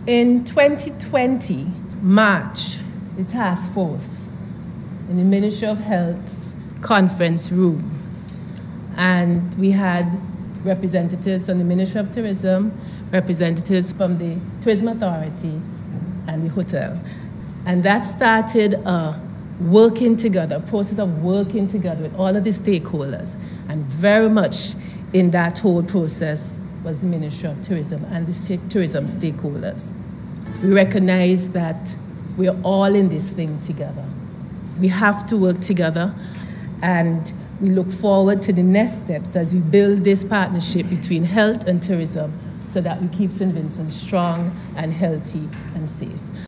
In 2020, March, the task force in the Ministry of Health's conference room, and we had representatives from the Ministry of Tourism, representatives from the Tourism Authority and the hotel. And that started a process of working together with all of the stakeholders. And very much in that whole process was the Ministry of Tourism and the tourism stakeholders. We recognize that we're all in this thing together. We have to work together, and we look forward to the next steps as we build this partnership between health and tourism so that we keep St. Vincent strong and healthy and safe.